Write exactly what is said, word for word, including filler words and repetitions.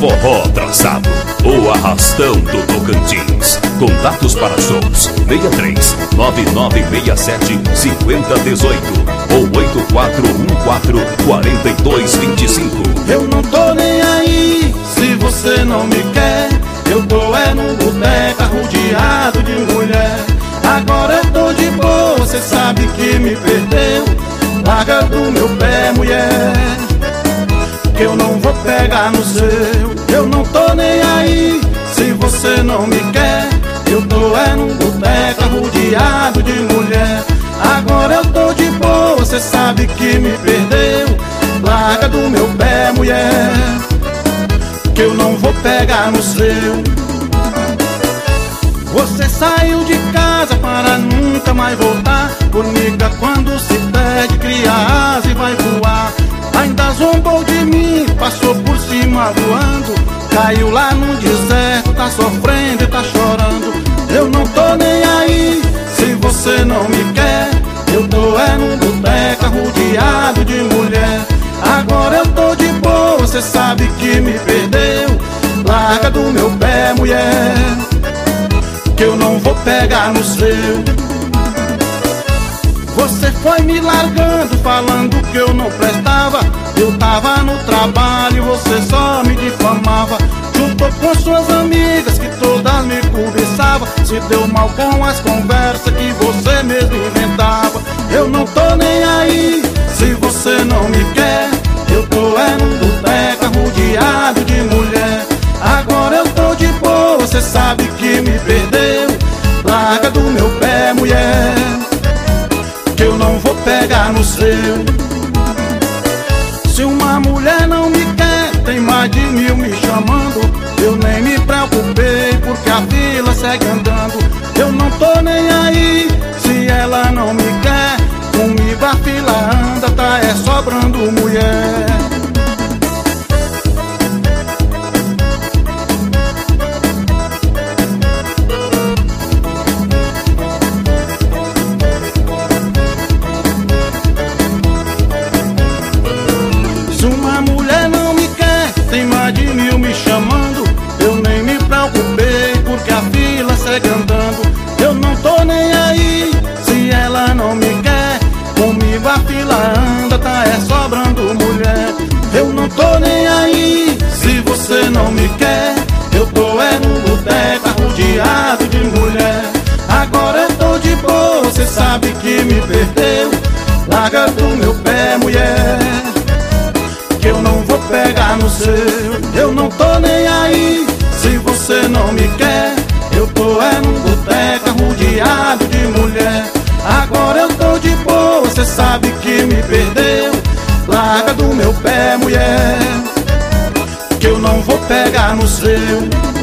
forró trançado, o arrastão do Tocantins. Contatos para shows seis três nove nove seis sete cinco zero um oito ou oito quatro um quatro quatro dois dois cinco. Eu não tô nem aí se você não me quer. Eu tô é num boteco rodeado de mulher. Agora eu tô de boa, você sabe que me perdeu. Larga do meu pé, mulher, que eu não vou pegar no seu. Eu não tô nem aí se você não me quer. Eu tô é num boteco rodeado de mulher. Agora eu tô de boa, você sabe que me perdeu. Larga do meu pé, mulher, que eu não vou pegar no seu. Você saiu de casa para nunca mais voltar. Bonita quando se perde, cria asa e vai voar. Ainda zombou de mim, passou por cima voando. Caiu lá no deserto, tá sofrendo e tá chorando. Eu não tô nem aí se você não me quer. Eu tô é num boteco rodeado de mulher. Agora eu tô de boa, você sabe que me perdeu. Larga do meu pé, mulher, que eu não vou pegar no seu. Você foi me largando, falando que eu não prestava. Eu tava no trabalho, você só me difamava. Juntou com suas amigas que todas me cobiçavam. Se deu mal com as conversas que você mesmo inventava. Eu não tô nem aí se você não me quer. Eu tô é num boteco rodeado de mulher. Agora eu tô de boa, você sabe que me perdeu. Larga do meu pé, mulher, que eu não vou pegar no seu. Se uma mulher não me quer, tem mais de mil me chamando. Eu nem me preocupei porque a fila segue andando. Eu não tô nem aí se ela não me quer. Comigo a fila anda, tá é sobrando mulher. Se uma mulher não me quer, tem mais de mil me chamando. Eu nem me preocupei porque a fila segue andando. Eu não tô nem aí se ela não me quer. Comigo a fila anda, tá é sobrando mulher. Eu não tô nem aí se você não me quer. Eu tô é num boteco rodeado de mulher. Agora eu tô de boa, você sabe que me perdeu. Larga do meu pé, mulher, que eu não vou pegar no seu. Eu não tô nem aí se você não me quer. Eu tô é num boteco rodeado de mulher. Agora eu tô de boa, você sabe que me perdeu. Larga do meu pé, mulher, que eu não vou pegar no seu.